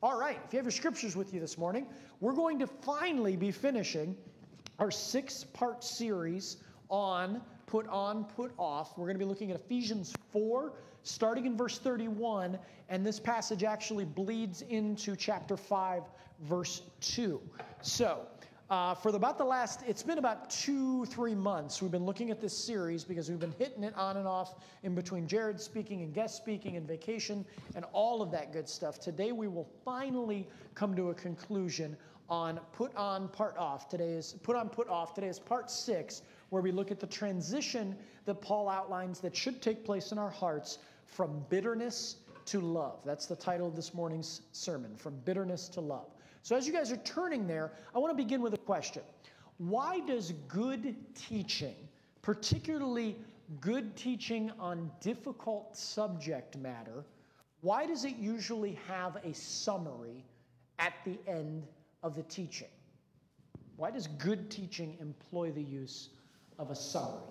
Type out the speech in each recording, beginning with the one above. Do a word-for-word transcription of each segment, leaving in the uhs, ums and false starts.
All right, if you have your scriptures with you this morning, we're going to finally be finishing our six-part series on put on, put off. We're going to be looking at Ephesians four, starting in verse thirty-one, and this passage actually bleeds into chapter five, verse two. So, uh, for the, about the last, it's been about two, three months, we've been looking at this series because we've been hitting it on and off in between Jared speaking and guest speaking and vacation and all of that good stuff. Today we will finally come to a conclusion on put on, part off. Today is put on, put off. Today is part six, where we look at the transition that Paul outlines that should take place in our hearts from bitterness to love. That's the title of this morning's sermon, From Bitterness to Love. So as you guys are turning there, I want to begin with a question. Why does good teaching, particularly good teaching on difficult subject matter, why does it usually have a summary at the end of the teaching? Why does good teaching employ the use of a summary?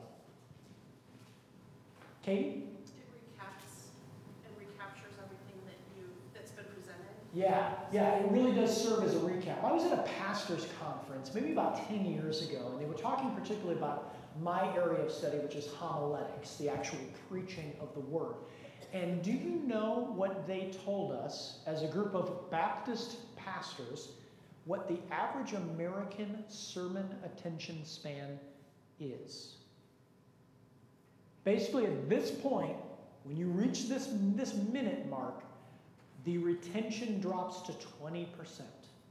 Katie? It recaps and recaptures everything that you that's been presented. Yeah, yeah, it really does serve as a recap. I was at a pastor's conference maybe about ten years ago, and they were talking particularly about my area of study, which is homiletics, the actual preaching of the word. And do you know what they told us as a group of Baptist pastors, what the average American sermon attention span is? Basically, at this point, when you reach this, this minute mark, the retention drops to twenty percent.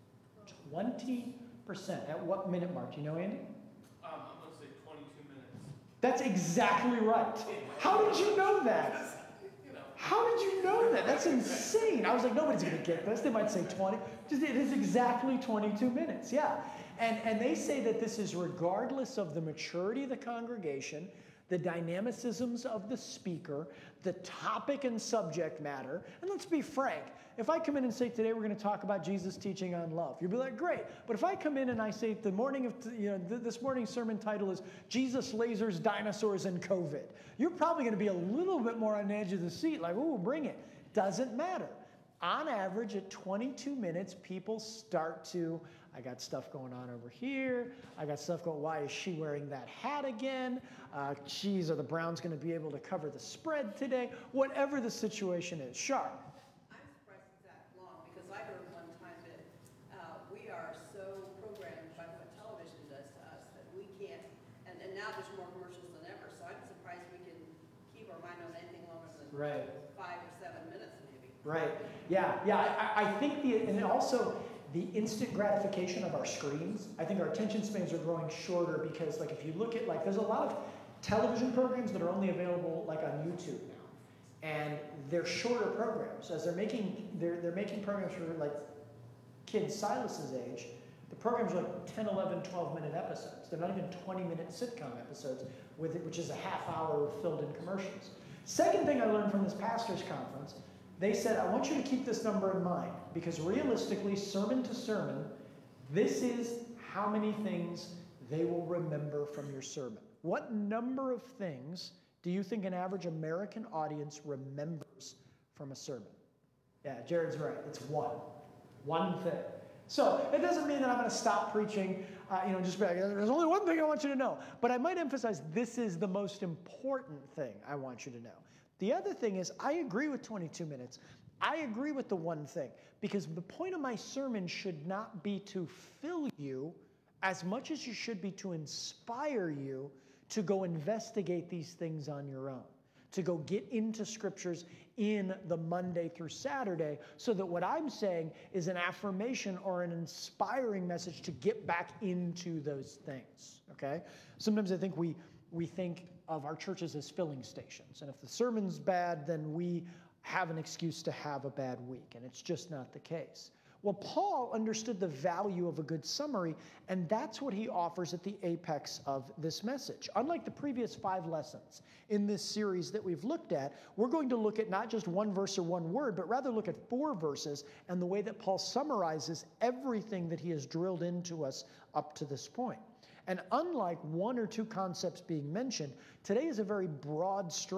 twenty percent. At what minute mark? Do you know, Andy? Um, I'm going to say twenty-two minutes. That's exactly right. How did you know that? How did you know that? That's insane. I was like, nobody's going to get this. They might say twenty. Just, it is exactly twenty-two minutes, yeah. And, and they say that this is regardless of the maturity of the congregation, the dynamicisms of the speaker, the topic and subject matter. And let's be frank, if I come in and say, today we're going to talk about Jesus' teaching on love, you'll be like, great. But if I come in and I say, the morning of, you know, th- this morning's sermon title is Jesus, Lasers, Dinosaurs, and COVID, you're probably going to be a little bit more on the edge of the seat, like, oh, bring it. Doesn't matter. On average, at twenty-two minutes, people start to, I got stuff going on over here. I got stuff going, why is she wearing that hat again? Uh, geez, are the Browns going to be able to cover the spread today? Whatever the situation is. Sharp. I'm surprised it's that long, because I heard one time that uh, we are so programmed by what television does to us that we can't, and, and now there's more commercials than ever, so I'm surprised we can keep our mind on anything longer than Right. five or seven minutes maybe. Right. Yeah, yeah. I, I think the, and also the instant gratification of our screens, I think our attention spans are growing shorter because, like, if you look at, like, there's a lot of television programs that are only available, like, on YouTube now. And they're shorter programs. As they're making, they're, they're making programs for, like, kids Silas's age. The programs are like ten, eleven, twelve minute episodes. They're not even twenty minute sitcom episodes, with it, which is a half hour filled in commercials. Second thing I learned from this pastor's conference, they said, I want you to keep this number in mind, because realistically, sermon to sermon, this is how many things they will remember from your sermon. What number of things do you think an average American audience remembers from a sermon? Yeah, Jared's right. It's one. One thing. So it doesn't mean that I'm going to stop preaching, uh, you know, just be like, there's only one thing I want you to know. But I might emphasize this is the most important thing I want you to know. The other thing is, I agree with twenty-two minutes. I agree with the one thing, because the point of my sermon should not be to fill you as much as you should be to inspire you to go investigate these things on your own, to go get into scriptures in the Monday through Saturday, so that what I'm saying is an affirmation or an inspiring message to get back into those things, okay? Sometimes I think we we think of our churches as filling stations. And if the sermon's bad, then we have an excuse to have a bad week. And it's just not the case. Well, Paul understood the value of a good summary, and that's what he offers at the apex of this message. Unlike the previous five lessons in this series that we've looked at, we're going to look at not just one verse or one word, but rather look at four verses and the way that Paul summarizes everything that he has drilled into us up to this point. And unlike one or two concepts being mentioned, today is a very broad stroke.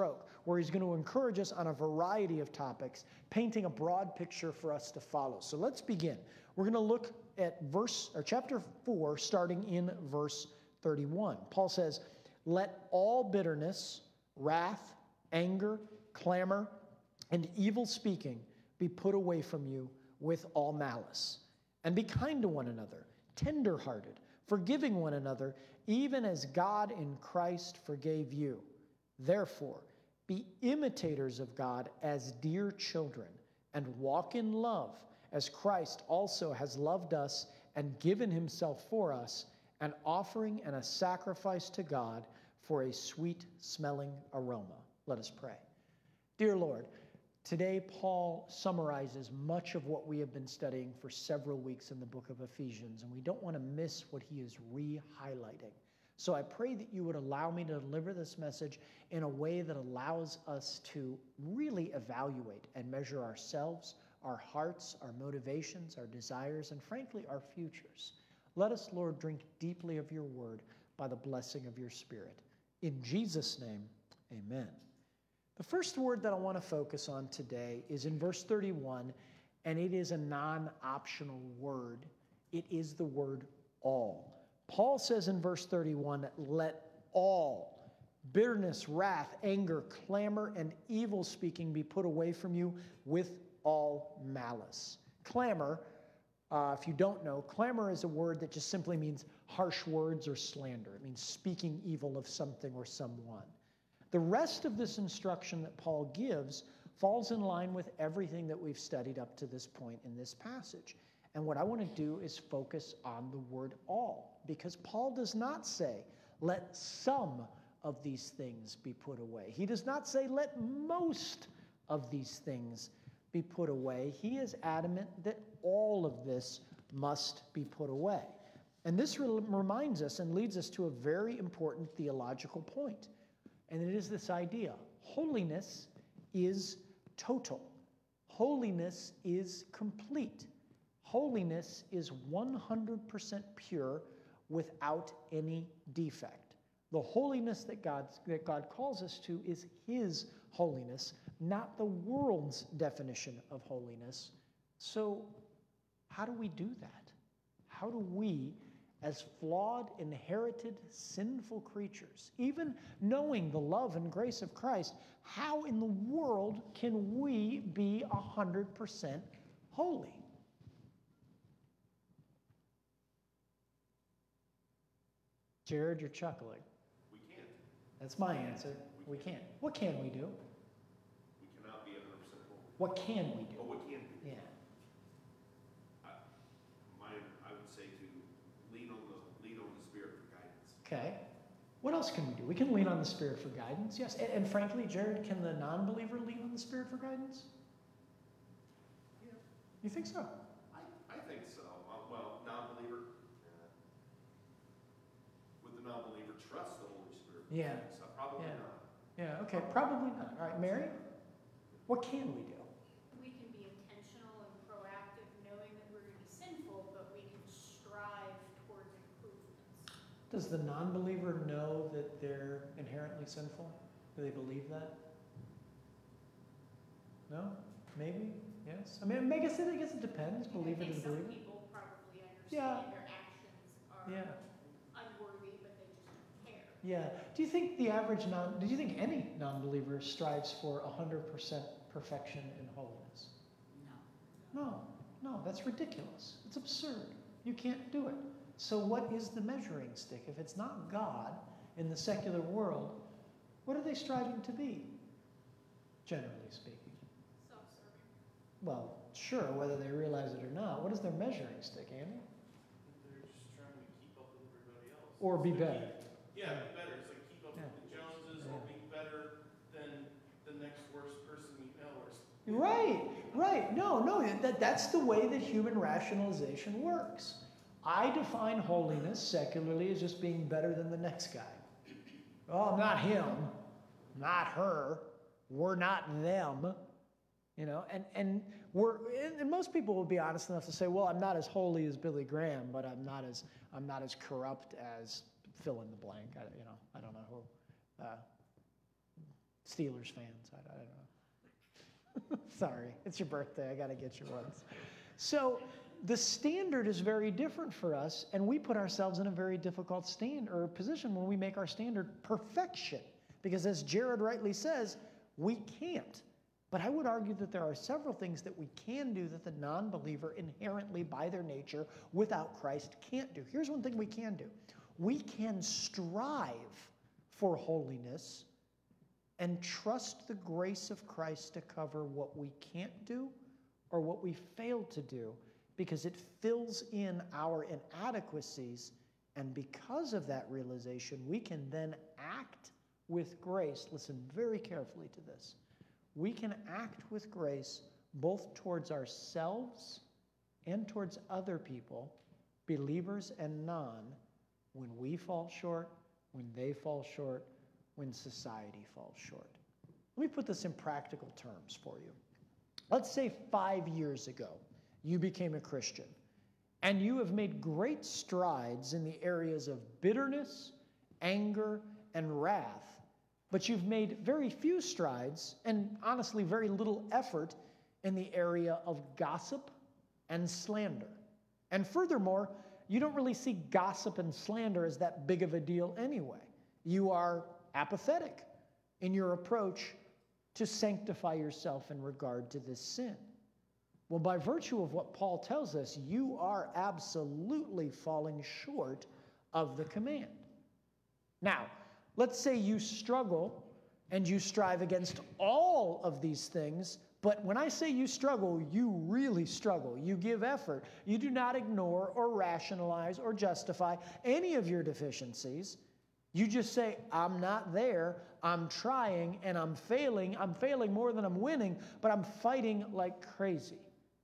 where he's going to encourage us on a variety of topics, painting a broad picture for us to follow. So let's begin. We're going to look at verse or chapter four, starting in verse thirty-one. Paul says, "Let all bitterness, wrath, anger, clamor, and evil speaking be put away from you with all malice. And be kind to one another, tender-hearted, forgiving one another, even as God in Christ forgave you. Therefore, be imitators of God as dear children, and walk in love, as Christ also has loved us and given himself for us, an offering and a sacrifice to God for a sweet-smelling aroma." Let us pray. Dear Lord, today Paul summarizes much of what we have been studying for several weeks in the book of Ephesians, and we don't want to miss what he is re-highlighting. So I pray that you would allow me to deliver this message in a way that allows us to really evaluate and measure ourselves, our hearts, our motivations, our desires, and frankly, our futures. Let us, Lord, drink deeply of your word by the blessing of your Spirit. In Jesus' name, amen. The first word that I want to focus on today is in verse thirty-one, and it is a non-optional word. It is the word all. Paul says in verse thirty-one, "Let all bitterness, wrath, anger, clamor, and evil speaking be put away from you with all malice." Clamor, uh, if you don't know, clamor is a word that just simply means harsh words or slander. It means speaking evil of something or someone. The rest of this instruction that Paul gives falls in line with everything that we've studied up to this point in this passage. And what I want to do is focus on the word all, because Paul does not say, let some of these things be put away. He does not say, let most of these things be put away. He is adamant that all of this must be put away. And this re- reminds us and leads us to a very important theological point. And it is this idea: holiness is total. Holiness is complete. Holiness is one hundred percent pure without any defect. The holiness that God, that God calls us to is his holiness, not the world's definition of holiness. So how do we do that? How do we, as flawed, inherited, sinful creatures, even knowing the love and grace of Christ, how in the world can we be one hundred percent holy? Jared, you're chuckling. We can't. That's my answer. We can't. What can we do? We cannot be one hundred percent holy. What can we do? But what can we do? Yeah. I, mine, I would say to lean on the lean on the Spirit for guidance. Okay. What else can we do? We can lean on the Spirit for guidance, yes. And, and frankly, Jared, can the non-believer lean on the Spirit for guidance? Yeah. You think so? I, I think so. Uh, well, non-believer. Uh, would the non-believer trust the Holy Spirit? Yeah. So probably Yeah. not. Yeah, okay, probably not. All right, Mary, what can we do? We can be intentional and proactive, knowing that we're going to be sinful, but we can strive towards improvements. Does the non-believer know that they're inherently sinful? Do they believe that? No? Maybe? Yes? I mean, I guess it, I guess it depends. Believe I it think is some believe it. people probably understand Yeah. their actions are Yeah. unworthy, but they just don't care. Yeah. Do you think the average non, do you think any non-believer strives for one hundred percent perfection and holiness? No. No. No, that's ridiculous. It's absurd. You can't do it. So what is the measuring stick? If it's not God in the secular world, what are they striving to be, generally speaking? Self-serving. Well, sure, whether they realize it or not. What is their measuring stick, Andy? They're just trying to keep up with everybody else. Or be It's like better. keep- Yeah, be better. It's like keep up Yeah. with the Joneses Yeah. or be better than the next worst person you know or something. Right, right. No, no, that, that's the way that human rationalization works. I define holiness secularly as just being better than the next guy. Oh, I'm not him, not her, we're not them. You know, and, and we're and most people will be honest enough to say, well, I'm not as holy as Billy Graham, but I'm not as I'm not as corrupt as fill in the blank. I, you know, I don't know who. Uh, Steelers fans, I, I don't know. Sorry, it's your birthday. I got to get you ones. So the standard is very different for us, and we put ourselves in a very difficult stand or position when we make our standard perfection. Because as Jared rightly says, we can't. But I would argue that there are several things that we can do that the non-believer inherently by their nature without Christ can't do. Here's one thing we can do. We can strive for holiness and trust the grace of Christ to cover what we can't do or what we fail to do, because it fills in our inadequacies, and because of that realization, we can then act with grace. Listen very carefully to this. We can act with grace both towards ourselves and towards other people, believers and non, when we fall short, when they fall short, when society falls short. Let me put this in practical terms for you. Let's say five years ago, you became a Christian, and you have made great strides in the areas of bitterness, anger, and wrath, but you've made very few strides, and honestly very little effort, in the area of gossip and slander. And furthermore, you don't really see gossip and slander as that big of a deal anyway. You are apathetic in your approach to sanctify yourself in regard to this sin. Well, by virtue of what Paul tells us, you are absolutely falling short of the command. Now, let's say you struggle and you strive against all of these things, but when I say you struggle, you really struggle. You give effort. You do not ignore or rationalize or justify any of your deficiencies. You just say, I'm not there, I'm trying, and I'm failing. I'm failing more than I'm winning, but I'm fighting like crazy.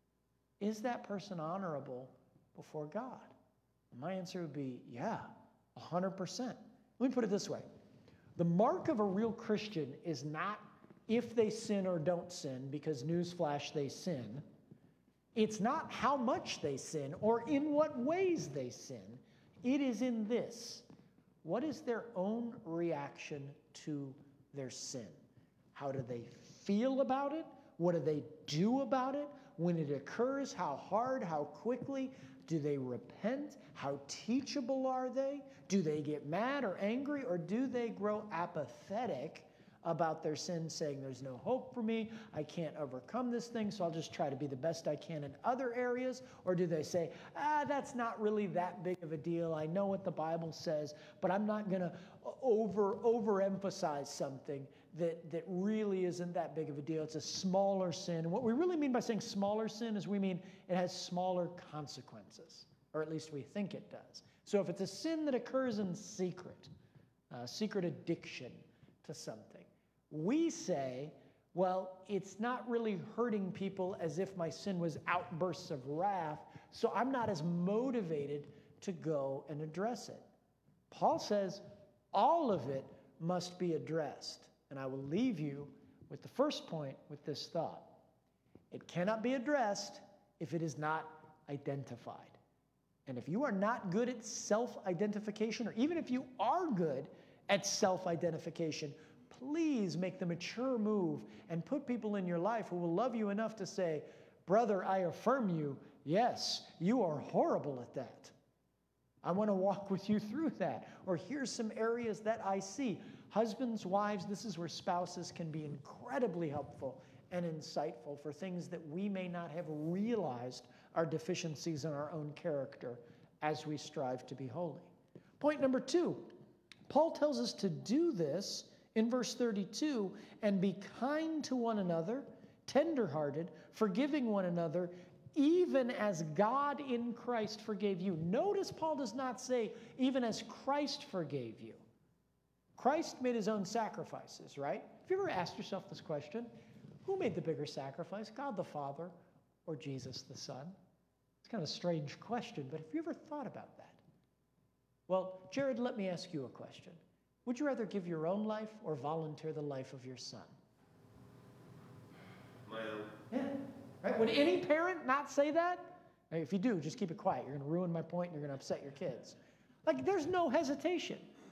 Is that person honorable before God? My answer would be, yeah, one hundred percent. Let me put it this way. The mark of a real Christian is not if they sin or don't sin, because newsflash, they sin. It's not how much they sin or in what ways they sin. It is in this. What is their own reaction to their sin? How do they feel about it? What do they do about it? When it occurs, how hard, how quickly? Do they repent? How teachable are they? Do they get mad or angry, or do they grow apathetic about their sin, saying there's no hope for me, I can't overcome this thing, so I'll just try to be the best I can in other areas? Or do they say, ah, that's not really that big of a deal, I know what the Bible says, but I'm not going to over overemphasize something that, that really isn't that big of a deal. It's a smaller sin. And what we really mean by saying smaller sin is we mean it has smaller consequences, or at least we think it does. So if it's a sin that occurs in secret, uh, secret addiction to something, we say, well, it's not really hurting people as if my sin was outbursts of wrath, so I'm not as motivated to go and address it. Paul says all of it must be addressed. And I will leave you with the first point with this thought. It cannot be addressed if it is not identified. And if you are not good at self-identification, or even if you are good at self-identification, please make the mature move and put people in your life who will love you enough to say, brother, I affirm you, yes, you are horrible at that. I want to walk with you through that. Or here's some areas that I see. Husbands, wives, this is where spouses can be incredibly helpful and insightful for things that we may not have realized are deficiencies in our own character as we strive to be holy. Point number two, Paul tells us to do this in verse thirty-two, and be kind to one another, tenderhearted, forgiving one another, even as God in Christ forgave you. Notice Paul does not say, even as Christ forgave you. Christ made his own sacrifices, right? Have you ever asked yourself this question? Who made the bigger sacrifice, God the Father or Jesus the Son? It's kind of a strange question, but have you ever thought about that? Well, Jared, let me ask you a question. Would you rather give your own life or volunteer the life of your son? My own. Yeah. Right? Would any parent not say that? If you do, just keep it quiet. You're going to ruin my point and you're going to upset your kids. Like, there's no hesitation.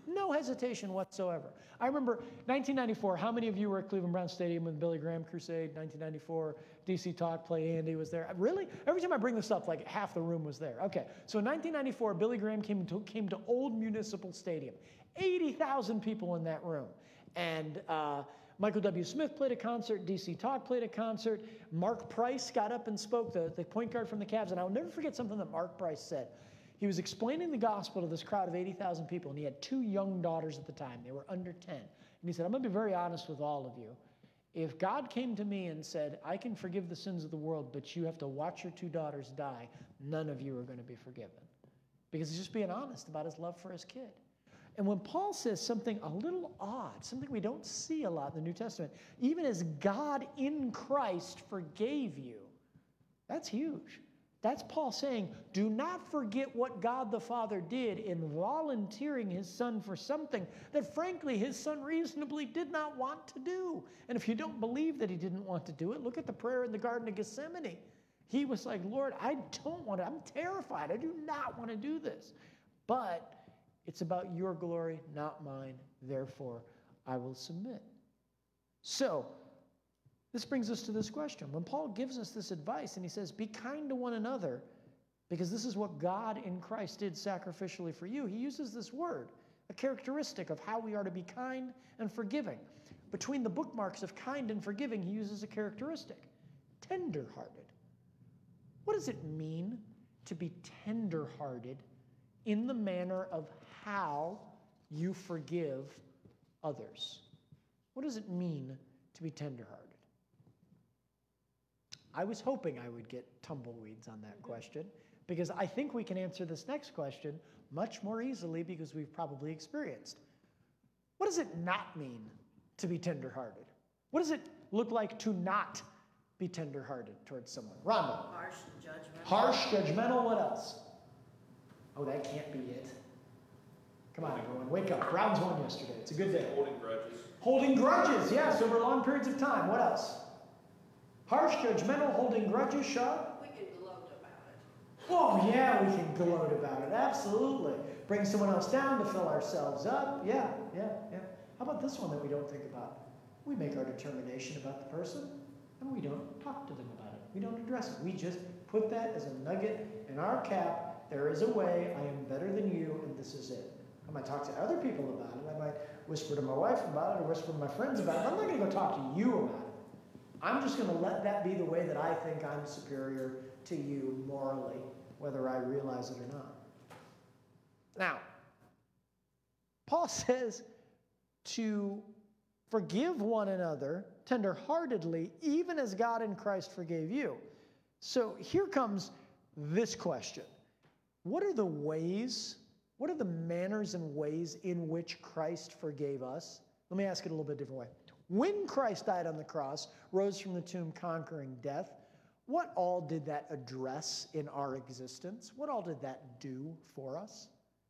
No hesitation whatsoever. I remember nineteen ninety-four, how many of you were at Cleveland Brown Stadium when Billy Graham Crusade, nineteen ninety-four, D C Talk, Play Andy was there? Really? Every time I bring this up, like half the room was there. Okay, so in nineteen ninety-four, Billy Graham came to, came to Old Municipal Stadium. eighty thousand people in that room. And uh, Michael W. Smith played a concert, D C Talk played a concert, Mark Price got up and spoke, the, the point guard from the Cavs, and I'll never forget something that Mark Price said. He was explaining the gospel to this crowd of eighty thousand people, and he had two young daughters at the time. They were under ten. And he said, I'm going to be very honest with all of you. If God came to me and said, I can forgive the sins of the world, but you have to watch your two daughters die, none of you are going to be forgiven. Because he's just being honest about his love for his kid. And when Paul says something a little odd, something we don't see a lot in the New Testament, even as God in Christ forgave you, that's huge. That's Paul saying, do not forget what God the Father did in volunteering his son for something that, frankly, his son reasonably did not want to do. And if you don't believe that he didn't want to do it, look at the prayer in the Garden of Gethsemane. He was like, Lord, I don't want to. I'm terrified. I do not want to do this. But it's about your glory, not mine. Therefore, I will submit. So, this brings us to this question. When Paul gives us this advice and he says, be kind to one another, because this is what God in Christ did sacrificially for you, he uses this word, a characteristic of how we are to be kind and forgiving. Between the bookmarks of kind and forgiving, he uses a characteristic, tender-hearted. What does it mean to be tender-hearted in the manner of how you forgive others? What does it mean to be tender-hearted? I was hoping I would get tumbleweeds on that question, because I think we can answer this next question much more easily because we've probably experienced. What does it not mean to be tender-hearted? What does it look like to not be tender-hearted towards someone? Rhonda. Harsh, judgmental. Harsh, judgmental, what else? Oh, that can't be it. Come on, everyone, wake up. Browns won yesterday. It's a good day. Holding grudges. Holding grudges, yes, over long periods of time. What else? Harsh, judgmental, holding grudges, Sean? We can gloat about it. Oh, yeah, we can gloat about it. Absolutely. Bring someone else down to fill ourselves up. Yeah, yeah, yeah. How about this one that we don't think about? We make our determination about the person, and we don't talk to them about it. We don't address it. We just put that as a nugget in our cap. There is a way. I am better than you, and this is it. I might talk to other people about it. I might whisper to my wife about it or whisper to my friends about it. I'm not going to go talk to you about it. I'm just going to let that be the way that I think I'm superior to you morally, whether I realize it or not. Now, Paul says to forgive one another tenderheartedly, even as God in Christ forgave you. So here comes this question. What are the ways, what are the manners and ways in which Christ forgave us? Let me ask it a little bit different way. When Christ died on the cross, rose from the tomb conquering death, what all did that address in our existence? What all did that do for us?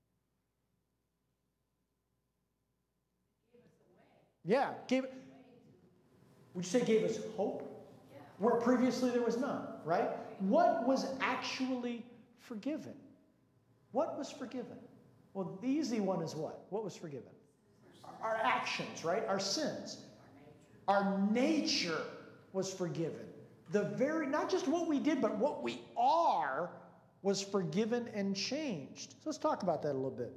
Gave us a way. Yeah, gave, would you say gave us hope? Yeah. Where previously there was none, right? What was actually forgiven? What was forgiven? Well, the easy one is what? What was forgiven? Our actions, right? Our sins. Our nature was forgiven. The very, not just what we did, but what we are was forgiven and changed. So let's talk about that a little bit.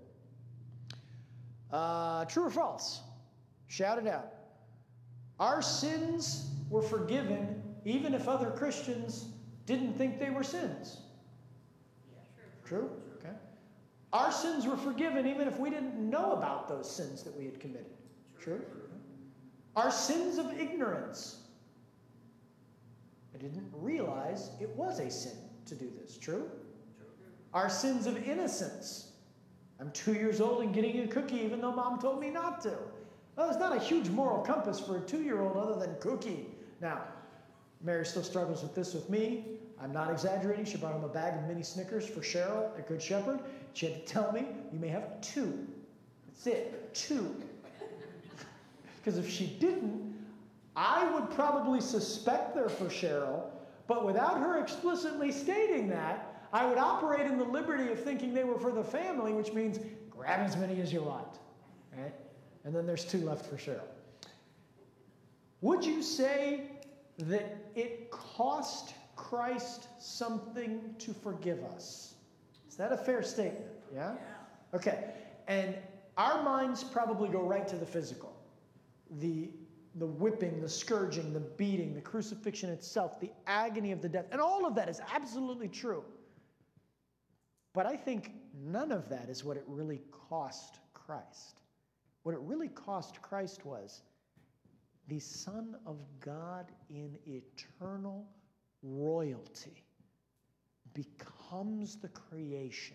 Uh, true or false? Shout it out. Our sins were forgiven even if other Christians didn't think they were sins. Yeah, true. True? Okay. Our sins were forgiven even if we didn't know about those sins that we had committed. True? Our sins of ignorance. I didn't realize it was a sin to do this. True? True. Our sins of innocence. I'm two years old and getting a cookie even though mom told me not to. Well, it's not a huge moral compass for a two-year-old other than cookie. Now, Mary still struggles with this with me. I'm not exaggerating. She brought home a bag of mini Snickers for Cheryl at Good Shepherd. She had to tell me, you may have two. That's it, two. Because if she didn't, I would probably suspect they're for Cheryl, but without her explicitly stating that, I would operate in the liberty of thinking they were for the family, which means grab as many as you want. right? And then there's two left for Cheryl. Would you say that it cost Christ something to forgive us? Is that a fair statement? Yeah? Okay. And our minds probably go right to the physical. The, the whipping, the scourging, the beating, the crucifixion itself, the agony of the death. And all of that is absolutely true. But I think none of that is what it really cost Christ. What it really cost Christ was the Son of God in eternal royalty becomes the creation,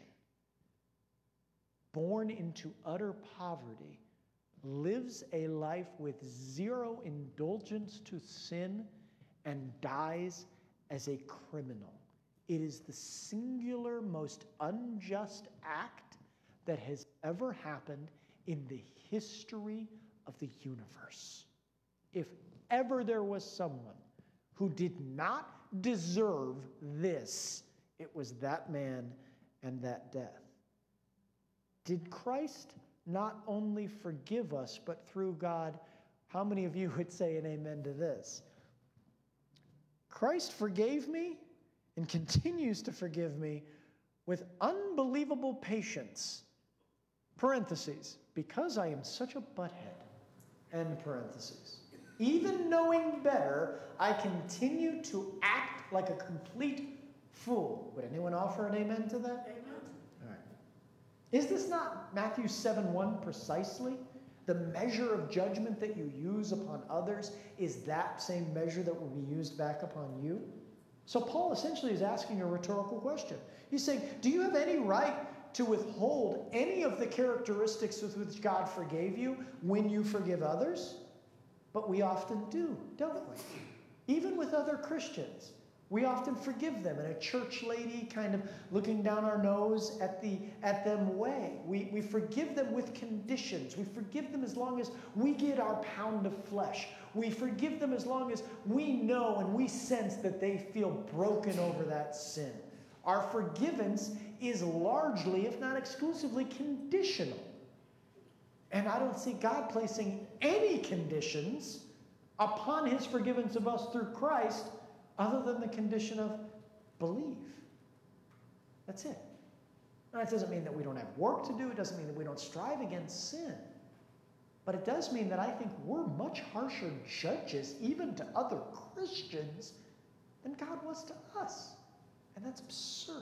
born into utter poverty, lives a life with zero indulgence to sin, and dies as a criminal. It is the singular most unjust act that has ever happened in the history of the universe. If ever there was someone who did not deserve this, it was that man and that death. Did Christ not only forgive us, but through God, how many of you would say an amen to this? Christ forgave me and continues to forgive me with unbelievable patience. Parentheses, because I am such a butthead. End parentheses. Even knowing better, I continue to act like a complete fool. Would anyone offer an amen to that? Amen. All right. Is this not Matthew seven one precisely? The measure of judgment that you use upon others is that same measure that will be used back upon you? So Paul essentially is asking a rhetorical question. He's saying, do you have any right to withhold any of the characteristics with which God forgave you when you forgive others? But we often do, don't we? Even with other Christians, we often forgive them in a church lady kind of looking down our nose at, the, at them way. We, we forgive them with conditions. We forgive them as long as we get our pound of flesh. We forgive them as long as we know and we sense that they feel broken over that sin. Our forgiveness is largely, if not exclusively, conditional. And I don't see God placing any conditions upon his forgiveness of us through Christ other than the condition of believe. That's it. Now, that doesn't mean that we don't have work to do. It doesn't mean that we don't strive against sin. But it does mean that I think we're much harsher judges, even to other Christians, than God was to us. And that's absurd.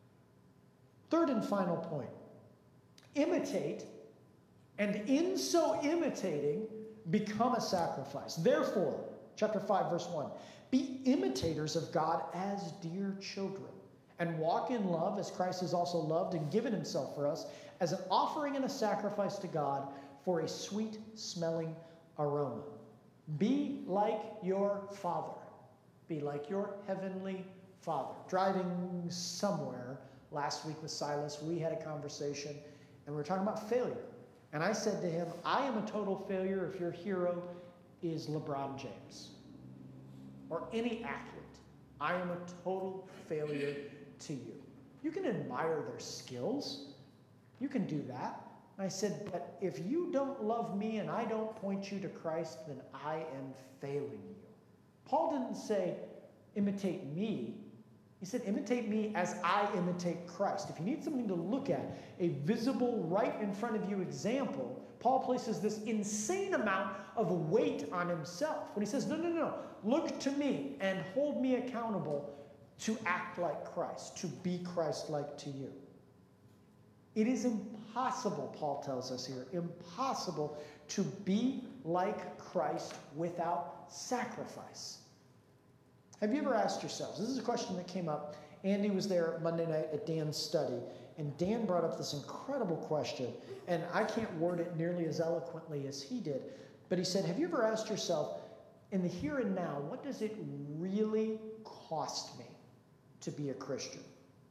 Third and final point. Imitate, and in so imitating, become a sacrifice. Therefore, chapter five, verse one, be imitators of God as dear children, and walk in love as Christ has also loved and given himself for us as an offering and a sacrifice to God for a sweet-smelling aroma. Be like your Father. Be like your heavenly Father. Driving somewhere last week with Silas, we had a conversation, and we were talking about failure. And I said to him, I am a total failure if your hero is LeBron James or any athlete. I am a total failure to you. You can admire their skills. You can do that. And I said, but if you don't love me and I don't point you to Christ, then I am failing you. Paul didn't say, imitate me. He said, imitate me as I imitate Christ. If you need something to look at, a visible, right in front of you example, Paul places this insane amount of weight on himself. When he says, no, no, no, look to me and hold me accountable to act like Christ, to be Christ-like to you. It is impossible, Paul tells us here, impossible to be like Christ without sacrifice. Have you ever asked yourselves, this is a question that came up, Andy was there Monday night at Dan's study, and Dan brought up this incredible question, and I can't word it nearly as eloquently as he did, but he said, have you ever asked yourself, in the here and now, what does it really cost me to be a Christian?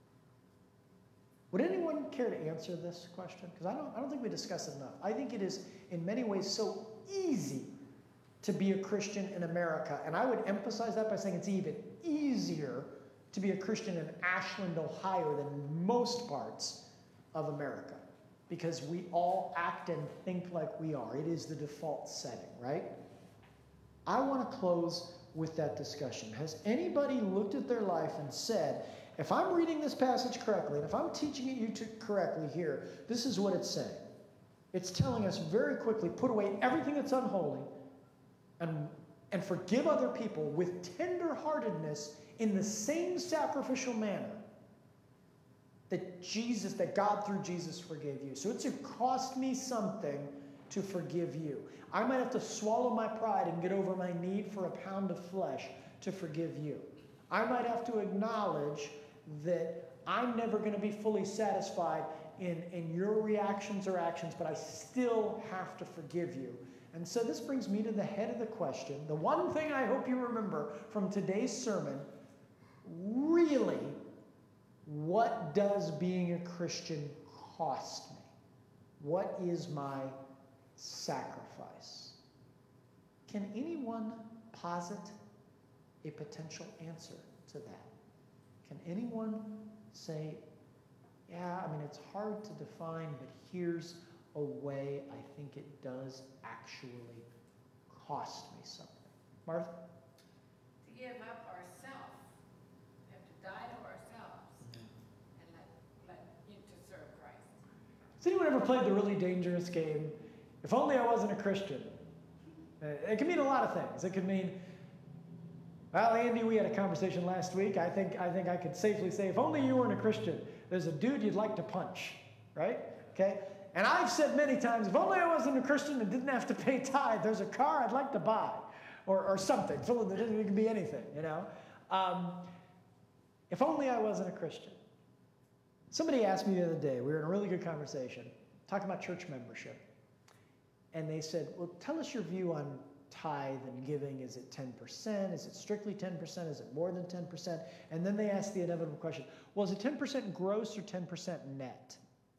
Would anyone care to answer this question? Because I don't, I don't think we discuss it enough. I think it is, in many ways, so easy to be a Christian in America. And I would emphasize that by saying it's even easier to be a Christian in Ashland, Ohio than most parts of America. because we all act and think like we are. It is the default setting, right? I want to close with that discussion. Has anybody looked at their life and said, if I'm reading this passage correctly, and if I'm teaching it you to correctly here, this is what it's saying. It's telling us very quickly, put away everything that's unholy and, and forgive other people with tenderheartedness in the same sacrificial manner that Jesus, that God through Jesus forgave you. So it's going to cost me something to forgive you. I might have to swallow my pride and get over my need for a pound of flesh to forgive you. I might have to acknowledge that I'm never going to be fully satisfied in, in your reactions or actions, but I still have to forgive you. And so this brings me to the head of the question. The one thing I hope you remember from today's sermon, really, what does being a Christian cost me? What is my sacrifice? Can anyone posit a potential answer to that? Can anyone say, yeah, I mean, it's hard to define, but here's a way I think it does actually cost me something? Martha? To give up ourselves. We have to die to ourselves and let, let you to serve Christ. Has anyone ever played the really dangerous game, if only I wasn't a Christian? It can mean a lot of things. It could mean, well, Andy, we had a conversation last week. I think I think I could safely say, if only you weren't a Christian, there's a dude you'd like to punch, right? Okay? And I've said many times, if only I wasn't a Christian and didn't have to pay tithe, there's a car I'd like to buy, or, or something. Fill in the, it can be anything, you know? Um, if only I wasn't a Christian. Somebody asked me the other day, we were in a really good conversation, talking about church membership. And they said, well, tell us your view on tithe and giving. Is it ten percent? Is it strictly ten percent? Is it more than ten percent? And then they asked the inevitable question, well, is it ten percent gross or ten percent net?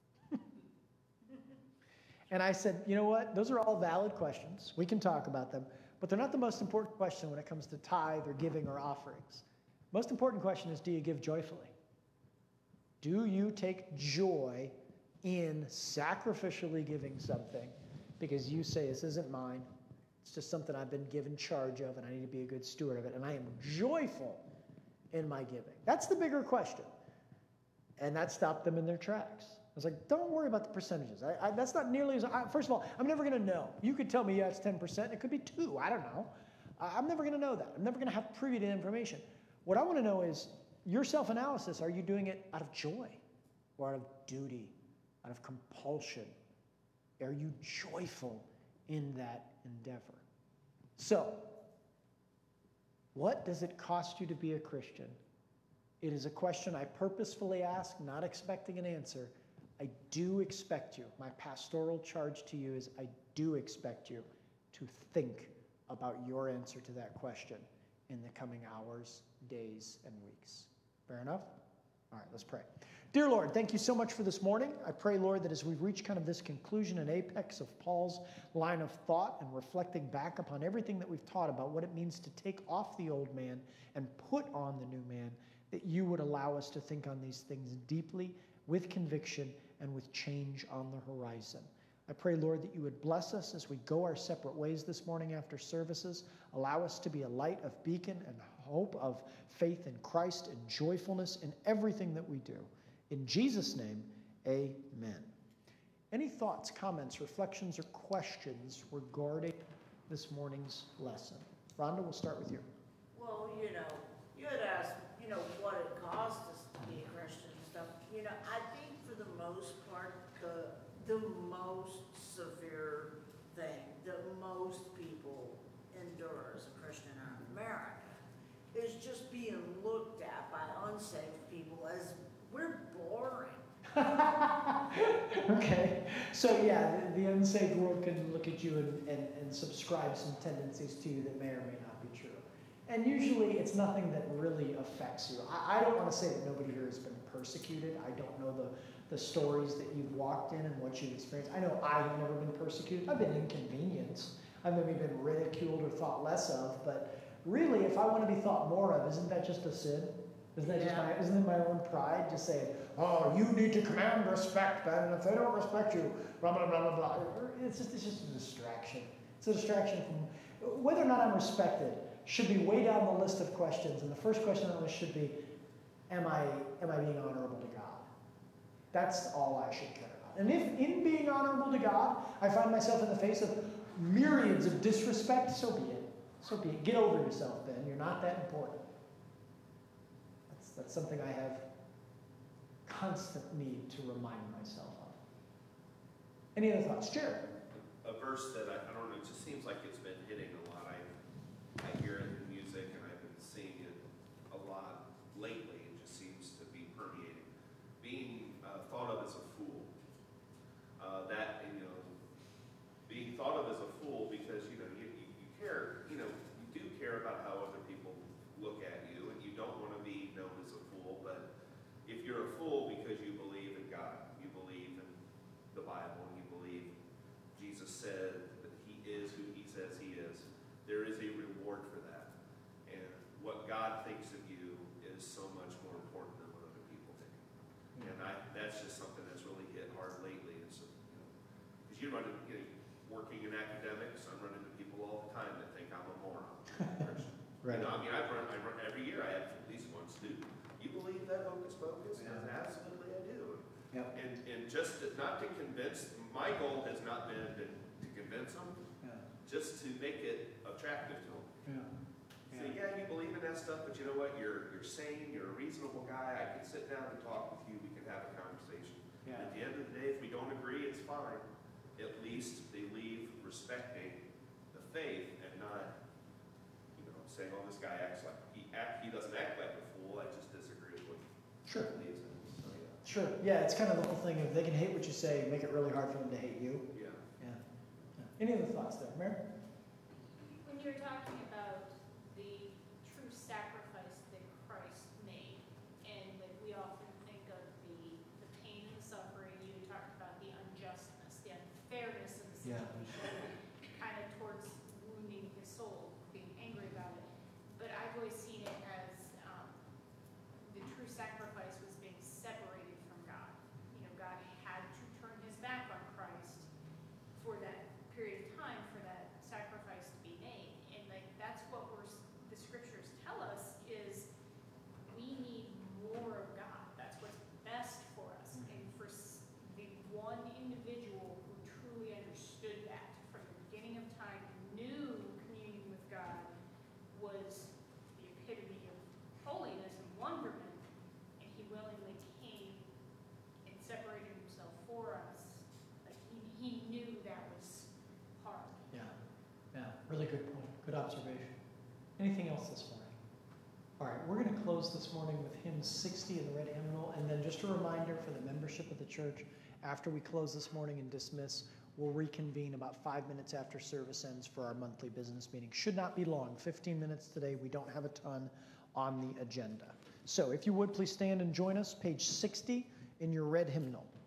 And I said, you know what? Those are all valid questions. We can talk about them. But they're not the most important question when it comes to tithe or giving or offerings. Most important question is, do you give joyfully? Do you take joy in sacrificially giving something because you say, this isn't mine, it's just something I've been given charge of and I need to be a good steward of it, and I am joyful in my giving? That's the bigger question. And that stopped them in their tracks. I was like, don't worry about the percentages. I, I, that's not nearly as, I, first of all, I'm never going to know. You could tell me, yeah, it's ten percent. It could be two. I don't know. I, I'm never going to know that. I'm never going to have privy to information. What I want to know is your self-analysis. Are you doing it out of joy or out of duty, out of compulsion? Are you joyful in that endeavor? So, what does it cost you to be a Christian? It is a question I purposefully ask, not expecting an answer. I do expect you. My pastoral charge to you is I do expect you to think about your answer to that question in the coming hours, days, and weeks. Fair enough? All right, let's pray. Dear Lord, thank you so much for this morning. I pray, Lord, that as we reach kind of this conclusion and apex of Paul's line of thought and reflecting back upon everything that we've taught about what it means to take off the old man and put on the new man, that you would allow us to think on these things deeply, with conviction, and with change on the horizon. I pray, Lord, that you would bless us as we go our separate ways this morning after services. Allow us to be a light of beacon and hope of faith in Christ and joyfulness in everything that we do. In Jesus' name, amen. Any thoughts, comments, reflections, or questions regarding this morning's lesson? Rhonda, we'll start with you. Well, you know, you had asked, you know, what it cost us to be a Christian and stuff. You know, I think for the most part, the, the most severe thing that most people endure as a Christian in America is just being looked at by unsaved people as we're boring. Okay, so yeah, the, the unsaved world can look at you and, and, and subscribe some tendencies to you that may or may not be true. And usually it's nothing that really affects you. I, I don't want to say that nobody here has been persecuted. I don't know the, the stories that you've walked in and what you've experienced. I know I have never been persecuted. I've been inconvenienced. I've maybe been ridiculed or thought less of. But really, if I want to be thought more of, isn't that just a sin? Isn't that just Yeah. my, isn't it my own pride just saying, oh, you need to command respect, man, and if they don't respect you, blah, blah, blah, blah, blah. It's just, it's just a distraction. It's a distraction from, whether or not I'm respected should be way down the list of questions. And the first question on the list should be, am I, am I being honorable to God? That's all I should care about. And if in being honorable to God, I find myself in the face of myriads of disrespect, so be it. So be it. Get over yourself, Ben. You're not that important. That's, that's something I have constant need to remind myself of. Any other thoughts? Jared? A verse that I, I don't know, it just seems like it's been hitting a lot. I, I hear it in music and I've been seeing it a lot lately. It just seems to be permeating. Being uh, thought of as a fool. Uh, that, you know, being thought of as a fool because, you know, you, you, you care, you know, you do care about how other people look at you and you don't want to be known as a fool, but if you're a fool because you believe in God, you believe in the Bible, and you believe Jesus said that he is who he says he is, there is a reward for that. And what God thinks of you is so much more important than what other people think. And I, that's just something that's really hit hard lately. Is, you know, because you run into, you know, working in academics, I'm running into people all the time that think I'm a moron. Right. You know, I mean, I run, I run, every year I have at least one student. You believe that hocus pocus? Yeah. And absolutely I do. Yep. And, and just to, not to convince, my goal has not been to, to convince them, Yeah. just to make it attractive to them. Yeah. Say, yeah, you believe in that stuff, but you know what? You're, you're sane, you're a reasonable guy. I can sit down and talk with you. We can have a conversation. Yeah. At the end of the day, if we don't agree, it's fine. At least they leave respecting the faith and not, you know, saying, oh, this guy acts like, he act, he doesn't act like a fool. I just disagree with what Sure. he believes in. So, yeah. Sure. Yeah, it's kind of the whole thing of they can hate what you say, make it really hard for them to hate you. Yeah. Yeah. Yeah. Any other thoughts there, Mary? When you're talking about the true sacrifice that Christ made, and like we often think of the, the pain and the suffering, you talked about the unjustness, the unfairness of the Yeah. situation, kind of towards wounding his soul, being angry about it. But I've always seen it as um, the true sacrifice was being separated from God. You know, God had to turn his back on Christ for that period of time for that sacrifice to be made. And like that's what we're the scriptures tell us is we need more of God. That's what's best for us. And for s- the one individual who truly understood that from the beginning of time, knew communion with God was the epitome of holiness and wonderment, and he willingly came and separated himself for us. Like he, he knew that was hard. Yeah. Yeah. Really good point. Good observation. Anything else this morning? All right, we're going to close this morning with hymn sixty in the red hymnal, and then just a reminder for the membership of the church, after we close this morning and dismiss, we'll reconvene about five minutes after service ends for our monthly business meeting. Should not be long, fifteen minutes today. We don't have a ton on the agenda. So if you would, please stand and join us, page sixty in your red hymnal.